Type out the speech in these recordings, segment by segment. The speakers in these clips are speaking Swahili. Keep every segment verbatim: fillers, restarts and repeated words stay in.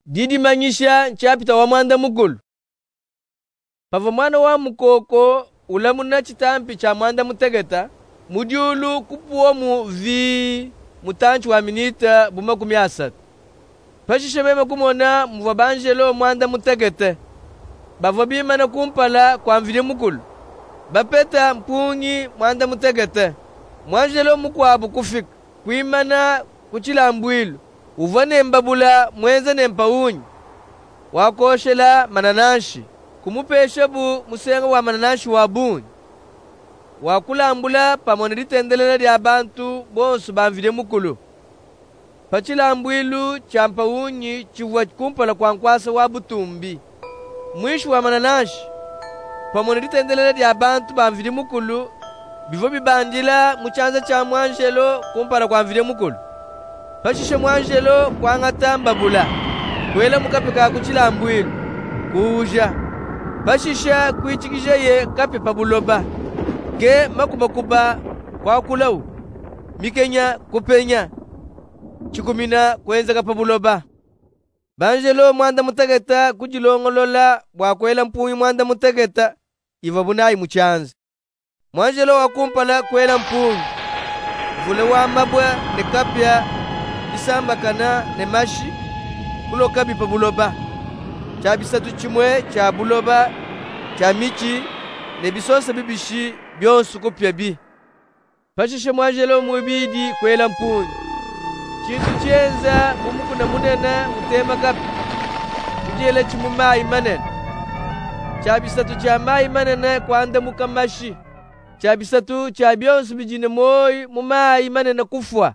Didi manyisha nchapita wa mwanda mukulu. Pava mwana wa mukoko ulamuna chitampi cha mwanda mutegeta mudiulu kupuwa mu vi mutanchi wa minita buma kumi asatu. Pashishe meme kumona muva banjelo mwanda mutegete bava bimana kumpala kwa mvile mukulu bapeta mpunyi mwanda mutegete mwanjelo mukwabu kufika kuimana kuchilambwilu uva nembabula mwenza nempaunyi wakoshela mananashi kumupesha bu musenga wa mananashi wa bunyi wakulambula pamone litendelela lya bantu bonsu bamvile mukulu pachilambwilu cha mpaunyi chivuwa kumpala kwa nkwasa wa butumbi mwishu wa mananashi pamone litendelela lya bantu bamvile mukulu bivo bibandila muchanza cha mwanjelo kumpala kwa mvile mukulu pashishe mwanjelo kwa ngata mbabula kwela mukapeka kuchilambwilu kuja pashisha kuichikisha ye kape pabuloba ke makubakuba kwa kulau mikenya kupenya chikumina kwenza kapabuloba banjelo mwanda mutegeta kujilongolola bwakwela mpunyi mwanda mutegeta iva bunayi muchanza mwanjelo wakumpala kwela mpunyi vule wa mabwa ne kapya isambakana ne mashi kuloka bipa buloba cha bisatu chimwe cha buloba cha michi ne bisonsa bibishi byonsu kupya bi pashishe mwanjelo mwibidi kwela mpunyi chintu chenza mumukuna munena mutema kapi kujela chimumayi manene cha bisatu cha mayi manene kwanda mukamashi cha bisatu cha byonsu bijine moyi mumayi manene kufwa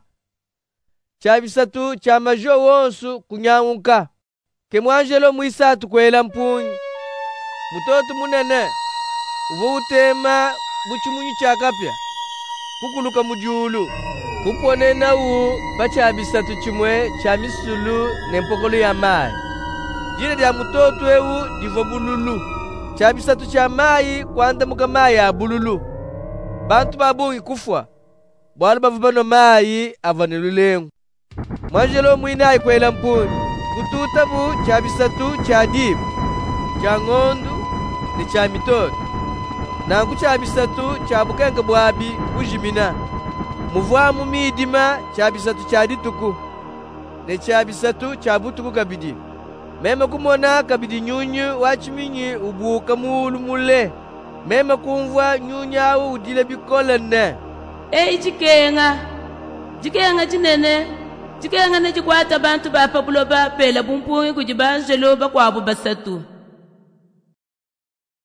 cha bisatu cha majo wonsu kunyanguka ke mwanjelo mwisatu kwela mpunyi mutoto munene uva utema buchimunyi cha kapya kukuluka mujulu kuponena u pacha bisatu chimwe cha misulu ne mpokolo ya mayi jina lya mutoto ewu divo bululu cha bisatu cha mayi kwanda muka mayi ya bululu bantu babungi kufwa bwala bavubano mayi avanilulengu mwanjelo mwinayi kwela mpunyi kututa bu cha bisatu cha dibu cha ng'ondu ne cha mitoto nangu cha bisatu cha bukenga bwabi bujimina muvwamu midima cha bisatu cha dituku ne cha bisatu cha butuku kabidi meme kumona kabidi nyunyu wachiminyi ubuka mulu mule meme kumvwa nyunyawu udile bikola ne ei chikenga chikenga chinene chikenga ne chikwata bantu bapabulo bapela bumpunyi kujibanjelo bakwabo basatu